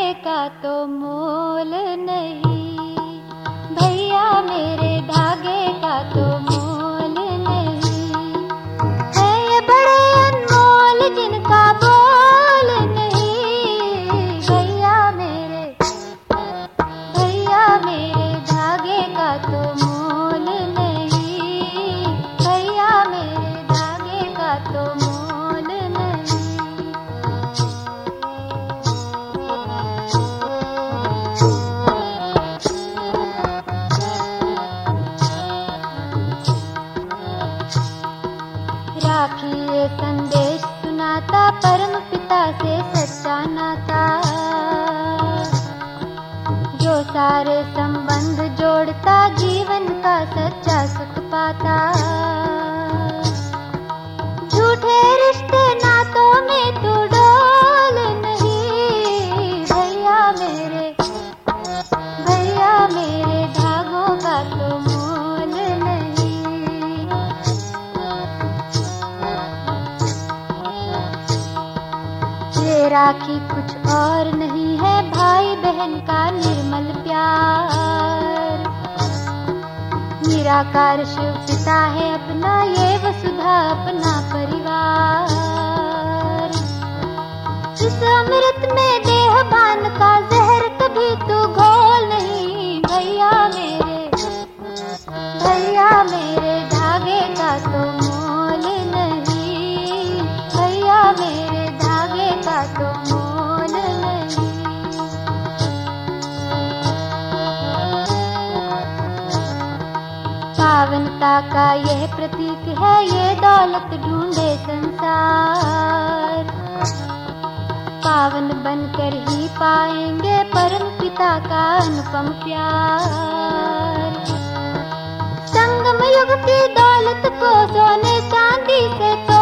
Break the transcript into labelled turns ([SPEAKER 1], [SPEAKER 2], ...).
[SPEAKER 1] धागे का तो मोल नहीं, भैया मेरे धागे का तो मोल नहीं। है ये बड़े अनमोल जिनका बोल नहीं, भैया मेरे धागे का तो मोल नहीं, भैया मेरे धागे का तो मोल नहीं। राखी ये संदेश सुनाता परम पिता से सच्चा नाता, जो सारे संबंध जोड़ता जीवन का सच्चा सुख पाता। झूठे रिश्ते नातों में तू डोल नहीं, भैया मेरे धागों का तो मोल नहीं। ये राखी कुछ और नहीं है भाई बहन का निर्मल प्यार, निराकार शिव पिता है अपना ये वसुधा अपना परिवार। इस अमृत में देह बान का जहर कभी तू घोल नहीं, भैया मेरे धागे का तो मोल नहीं, भैया मेरे धागे का तो मोल नहीं। पावनता का यह प्रतीक है ये दौलत ढूंढे संसार, पावन बनकर ही पाएंगे परम पिता का अनुपम प्यार। संगम युग की दौलत को सोने चांदी से